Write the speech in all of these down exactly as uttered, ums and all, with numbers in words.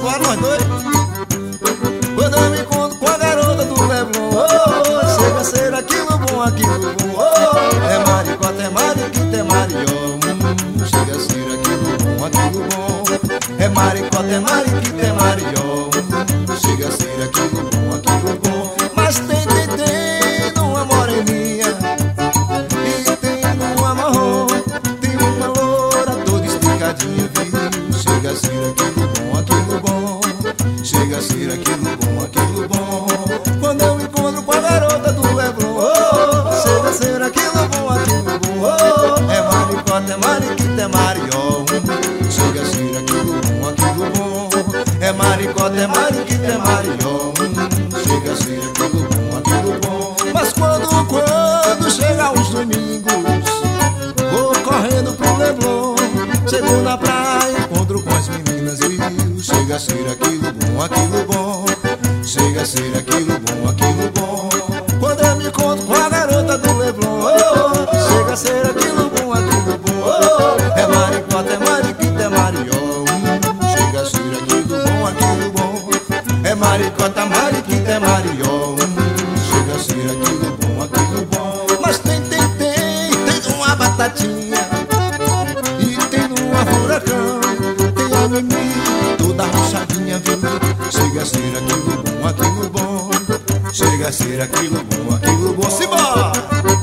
bora nós dois. Quando eu me encontro com a garota do Leblon, oh, chega a ser aquilo bom, aquilo bom, oh, é maricota, é mariquita, é marió, hum, chega a ser aquilo bom, aquilo bom, é maricota, é mariquita, é marió, hum, chega a ser aquilo bom, aquilo bom. Mas tem, tem, tem numa moreninha e tem numa marrom, tem uma loura toda esticadinha, viu? Chega a ser aquilo bom, aquilo bom, chega a ser aquilo bom, aquilo bom. Quando eu me encontro com a garota do Leblon, oh, chega a ser aquilo bom, aquilo bom, oh, é maricota, é mariquita, é marió, hum, chega a ser aquilo bom, aquilo bom, é maricota, é mariquita, é marió, hum, chega a ser aquilo bom, aquilo bom. Mas quando, quando chega os domingos, vou correndo pro Leblon, chego na praia, encontro com as meninas e chega a ser aquilo bom, aquilo bom, chega a ser aquilo bom, aquilo bom. Quando eu me encontro com a garota do Leblon, oh, chega a ser aquilo bom, aquilo bom, oh, é maricota, é mariquita, é marió, hum, chega a ser aquilo bom, aquilo bom, é maricota, mariquita, é marió, hum, chega a ser aquilo bom, aquilo bom. Mas tem, tem, tem, tem uma batatinha e tem numa furacão, tem a Mimi toda rochadinha, viu? Chega a ser aquilo bom, aquilo bom, chega a ser aquilo bom, aquilo bom. Simbora!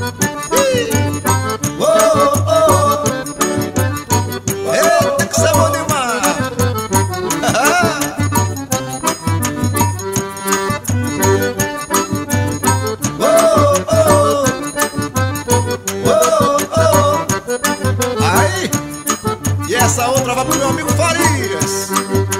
Oh, oh, oh. Eita, que sabor demais! Oh, oh, oh, oh. Aí! E essa outra vai pro meu amigo